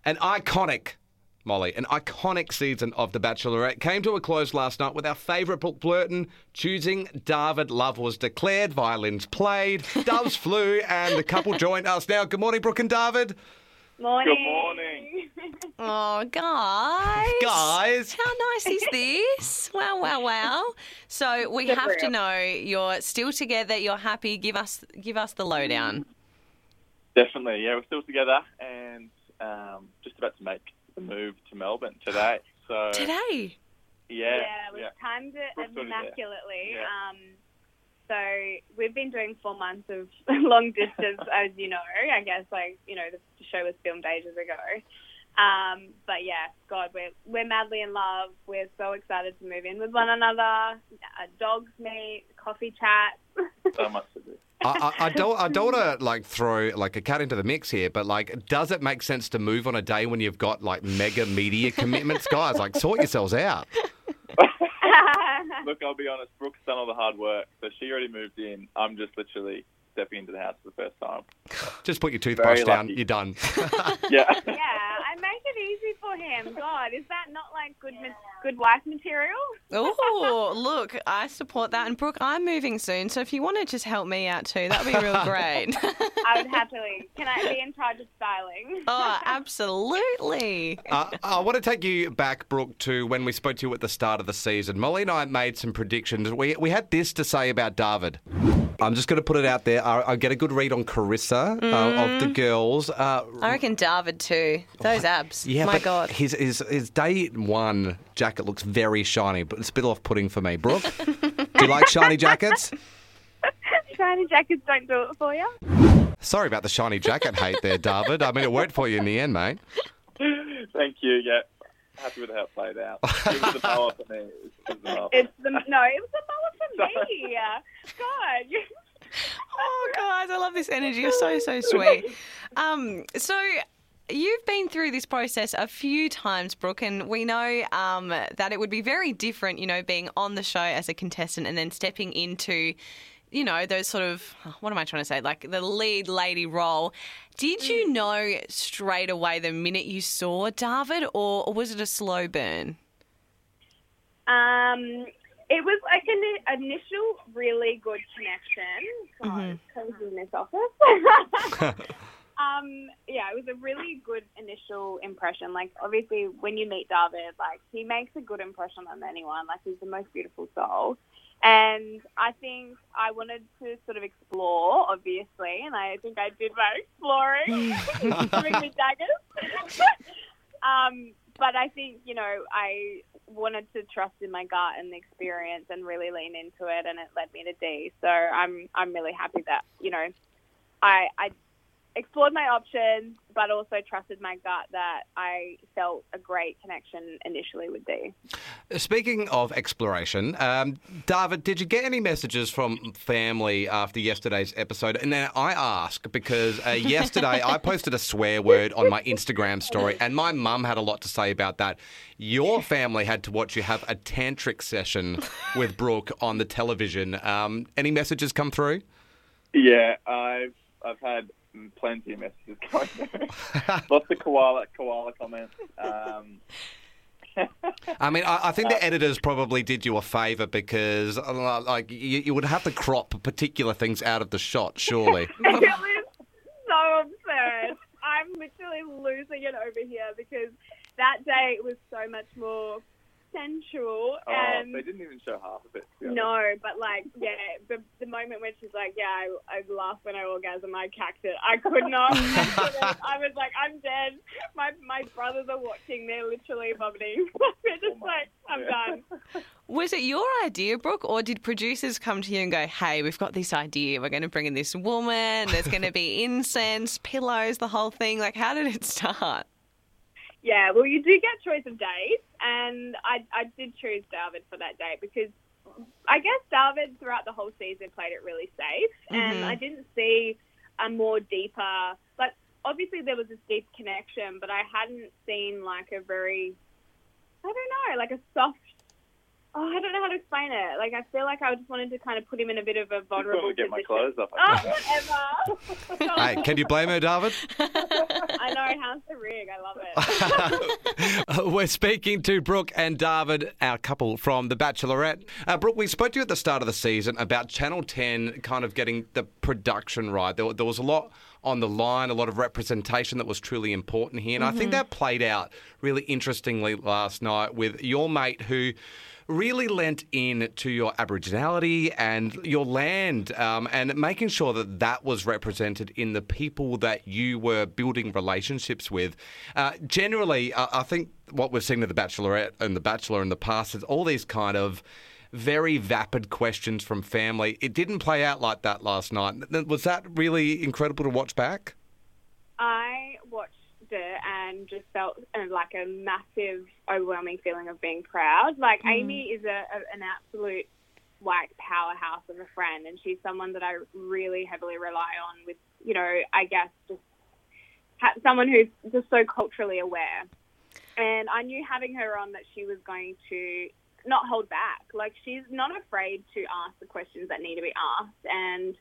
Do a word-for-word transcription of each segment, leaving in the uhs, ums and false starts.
An iconic, Molly, an iconic season of The Bachelorette came to a close last night with our favourite Brooke Blurton choosing David. Love was declared, violins played, doves flew, and the couple joined us now. Good morning, Brooke and David. Morning. Good morning. Oh, guys. Guys. How nice is this? Wow, wow, wow. So we Good have for to you. know you're still together, you're happy. Give us give us the lowdown. Definitely, yeah, we're still together and um, just about to make the move to Melbourne today. So Today? yeah, Yeah, we've yeah. timed it Brooke's already there. immaculately. Yeah. Um, so we've been doing four months of long distance, as you know. I guess, like, you know, the show was filmed ages ago. Um, but yeah, God, we're we're madly in love. We're so excited to move in with one another. Uh, dogs meet, coffee chat. So much to do. I, I, I don't, I don't want to like throw like a cat into the mix here, but like, does it make sense to move on a day when you've got like mega media commitments, guys? Like, sort yourselves out. Look, I'll be honest, Brooke's done all the hard work, so she already moved in. I'm just literally stepping into the house for the first time. Just put your toothbrush Very down. lucky. You're done. Yeah. Yeah, I make it easy for him. God, is that not like good ma- good wife material? Oh, look, I support that. And Brooke, I'm moving soon, so if you want to just help me out too, that would be real great. I would happily. Can I be in charge of styling? Oh, absolutely. Uh, I want to take you back, Brooke, to when we spoke to you at the start of the season. Molly and I made some predictions. We we had this to say about David. I'm just going to put it out there. I, I get a good read on Carissa uh, of the girls. Uh, I reckon David too. Those abs. yeah, My but God. his, his his day one jacket looks very shiny, but it's a bit off-putting for me. Brooke, do you like shiny jackets? Shiny jackets don't do it for you. Sorry about the shiny jacket hate there, David. I mean, it worked for you in the end, mate. Thank you, yeah. Happy with how it played out. It was the power for me. It was, it was enough. It's the no, it was the mower for me. God, you. Oh, guys, I love this energy. You're so, so sweet. Um, so you've been through this process a few times, Brooke, and we know um, that it would be very different, you know, being on the show as a contestant and then stepping into, you know, those sort of, what am I trying to say, like the lead lady role. Did you know straight away the minute you saw David, or, or was it a slow burn? Um, it was like an initial really good connection. God, Mhm. cozy in this office. um, yeah, it was a really good initial impression. Like, obviously, when you meet David, like, he makes a good impression on anyone. Like, he's the most beautiful soul. And I think I wanted to sort of explore, obviously, and I think I did my exploring, giving me daggers. um, but I think, you know, I wanted to trust in my gut and the experience and really lean into it, and it led me to D. So I'm I'm really happy that, you know, I I explored my options, but also trusted my gut that I felt a great connection initially with D. Speaking of exploration, um, David, did you get any messages from family after yesterday's episode? And then I ask because uh, yesterday I posted a swear word on my Instagram story, and my mum had a lot to say about that. Your family had to watch you have a tantric session with Brooke on the television. Um, any messages come through? Yeah, I've I've had plenty of messages coming through. Lots of koala koala comments. Um, I mean, I, I think the editors probably did you a favour because, uh, like, you, you would have to crop particular things out of the shot, surely. It was so absurd. I'm literally losing it over here because that day it was so much more sensual. oh, and they didn't even show half of it. to be honest. No, but like, yeah, the, the moment when she's like, yeah, I, I laugh when I orgasm, I cacked it. I could not. I, couldn't. I was like, I'm dead. My my brothers are watching. They're literally vomiting. They're just Oh my- like, I'm yeah. done. Was it your idea, Brooke, or did producers come to you and go, hey, we've got this idea, we're going to bring in this woman, there's going to be incense, pillows, the whole thing? Like, how did it start? Yeah, well, you do get choice of dates, and I I did choose David for that date because I guess David throughout the whole season played it really safe, and Mhm. I didn't see a more deeper, like, obviously there was this deep connection, but I hadn't seen like a very, I don't know, like a soft Oh, I don't know how to explain it. Like, I feel like I just wanted to kind of put him in a bit of a vulnerable Get my position. clothes off. Oh, whatever. Hey, can you blame her, David? I know, how's the rig? I love it. We're speaking to Brooke and David, our couple from The Bachelorette. Uh, Brooke, we spoke to you at the start of the season about Channel ten kind of getting the production right. There, there was a lot on the line, a lot of representation that was truly important here. And mm-hmm. I think that played out really interestingly last night with your mate who really lent in to your Aboriginality and your land um, and making sure that that was represented in the people that you were building relationships with. Uh, generally, uh, I think what we've seen with The Bachelorette and The Bachelor in the past is all these kind of very vapid questions from family. It didn't play out like that last night. Was that really incredible to watch back? I watched it and just felt uh, like a massive, overwhelming feeling of being proud. Like, mm. Amy is a, a, an absolute, like, powerhouse of a friend, and she's someone that I really heavily rely on with, you know, I guess just ha- someone who's just so culturally aware. And I knew having her on that she was going to not hold back. Like, she's not afraid to ask the questions that need to be asked. And,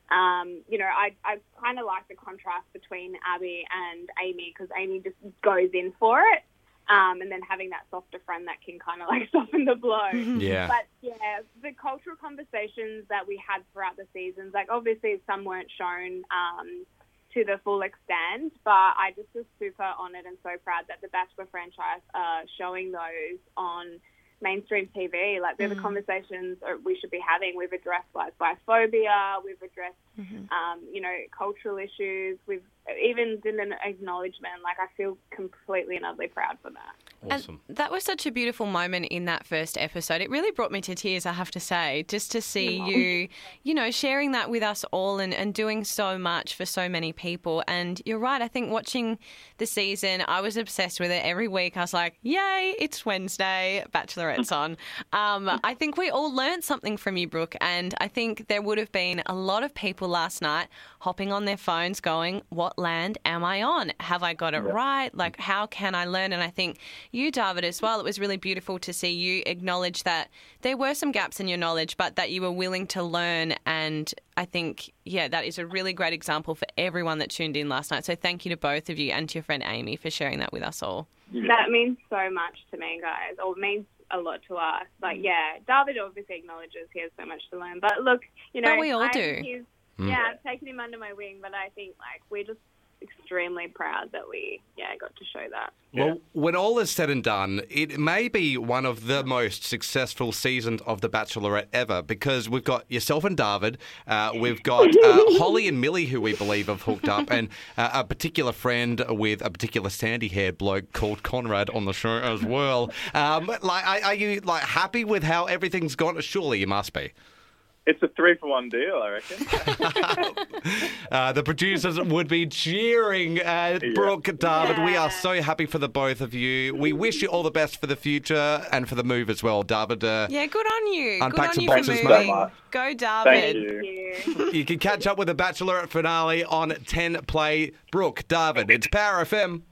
um, you know, I, I kind of like the contrast between Abby and Amy, because Amy just goes in for it. Um, and then having that softer friend that can kind of like soften the blow. Yeah. But yeah, the cultural conversations that we had throughout the seasons, like obviously some weren't shown um, to the full extent, but I just was super honoured and so proud that the Bachelor franchise are showing those on mainstream T V. Like, they're mm. the conversations we should be having. We've addressed like biphobia, we've addressed mm-hmm. um, you know, cultural issues, we've even did an acknowledgement. Like, I feel completely and utterly proud for that. Awesome. And that was such a beautiful moment in that first episode. It really brought me to tears, I have to say, just to see yeah. you, you know, sharing that with us all and, and doing so much for so many people. And you're right, I think watching the season, I was obsessed with it. Every week I was like, yay, it's Wednesday, Bachelorette's on. Um, I think we all learned something from you, Brooke, and I think there would have been a lot of people last night hopping on their phones going, what land am I on? Have I got it yeah. right? Like, how can I learn? And I think you, David, as well, it was really beautiful to see you acknowledge that there were some gaps in your knowledge, but that you were willing to learn. And I think, yeah, that is a really great example for everyone that tuned in last night. So thank you to both of you and to your friend Amy for sharing that with us all. That means so much to me, guys, or means a lot to us. Like, yeah, David obviously acknowledges he has so much to learn. But look, you know, but we all I, do. He's, Mm. yeah, I've taken him under my wing, but I think, like, we're just extremely proud that we, yeah, got to show that. Well, Yeah. when all is said and done, it may be one of the most successful seasons of The Bachelorette ever, because we've got yourself and David, uh, we've got uh, Holly and Millie, who we believe have hooked up, and uh, a particular friend with a particular sandy-haired bloke called Conrad on the show as well. Um, like, are, are you like happy with how everything's gone? Surely you must be. It's a three for one deal, I reckon. uh, the producers would be cheering. Uh, Yeah. Brooke, David, we Yeah. are so happy for the both of you. We wish you all the best for the future and for the move as well, David. Uh, Yeah, good on you. Unpack good on some you boxes, for mate. moving. Go, Thank David. you. Thank you. you can catch up with the Bachelorette finale on ten Play. Brooke, David, it's Power F M.